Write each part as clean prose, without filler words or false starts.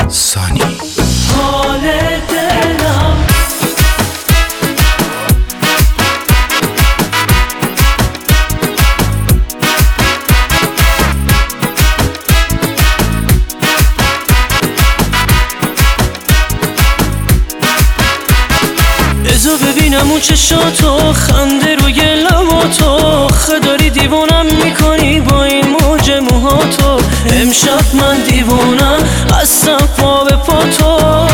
سانی حال دلم بذار ببینم اون چشاتو، خنده روی لباتو، داری دیوونم میکنی با این موج موهاتو. امشب من دیوونم هستم پا به پاتو.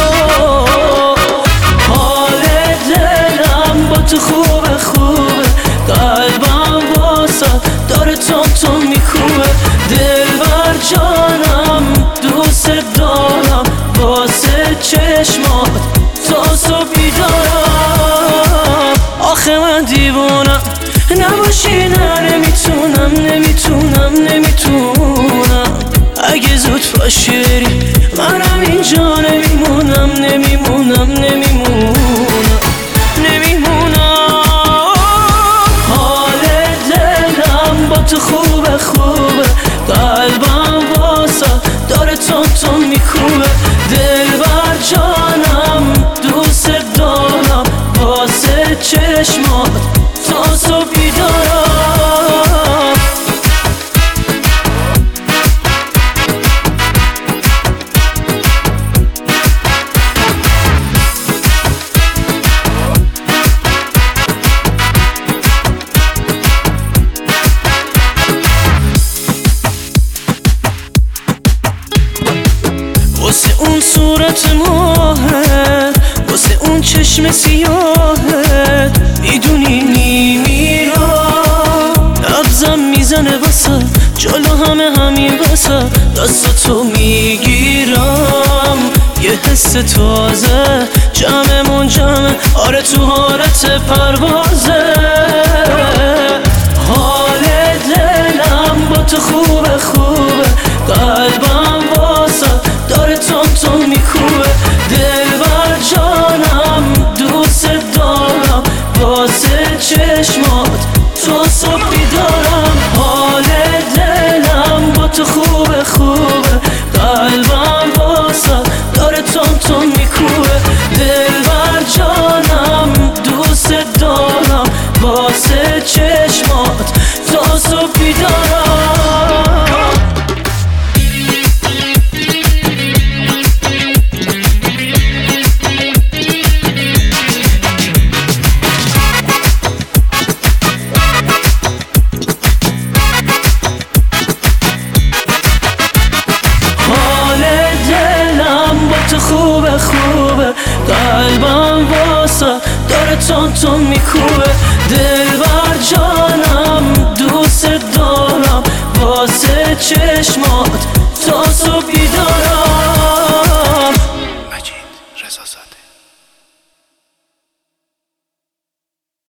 حال دلم با تو خوبه خوبه، قلبم واسه داره تون میکوبه. دلبر جانم دوست دارم، واسه چشمات تا صبح بیدارم. آخه من دیوونم نباشی، نه نمیتونم اگه زود پاشی بری منم اینجا نمیمونم. حال دلم با تو خوبه قلبم واسه داره تون میکوبه. دلبر جانم دوست دارم، واسه چشمات تا صبح بیدارم. واسه اون صورت ماهت، واسه اون چشم سیاهت، میدونی نمیرم. نبضم میزنه واسه جلو همین واسه دستاتو میگیرم. یه حس تازه جمعمون جمعه، آره تو حالت پروازه. حال دلم با تو خوبه قلبم واسه داره تون میکوبه. دلبر جانم دوست دارم، واسه چشمات تا صبح بیدارم. حال دلم با تو خوبه قلبم واسه داره تون میکوبه. دلبر جانم دوست دارم، واسه چشمات تا صبح بیدارم. خوبه قلبم واسه داره تون میکوبه. دلبر جانم دوست دارم، واسه چشمات